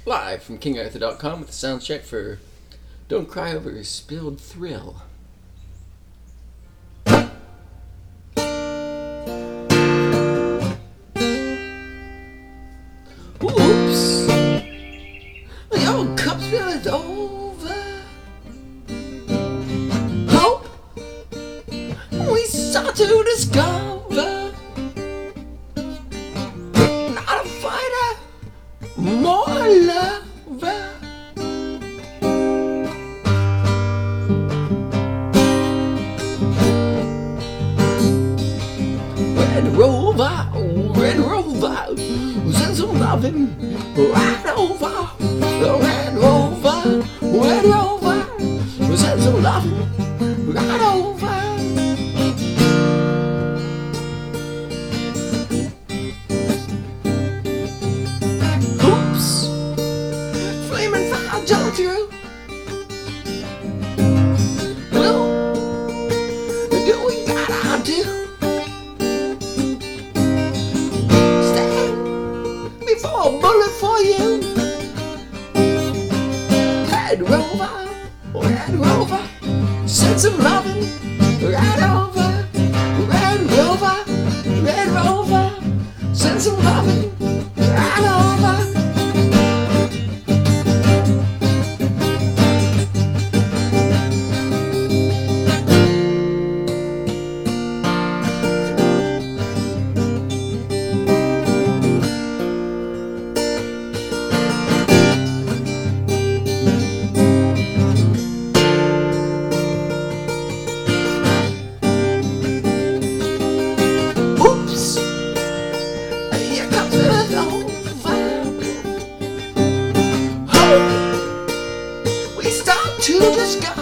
live from KingArthur.com with the sound check for Don't Cry Over Spilled Thrill. Oops! Your cup spilled over. Hope we start to discover not a fighter, more lover. Red Rover, send some loving right over. Red Rover, send some loving right over. Oops, flaming fire jumped through. Hello, do we gotta do? For a bullet for you. Red Rover, send some loving right over. Red Rover, send some loving right over. We start to discuss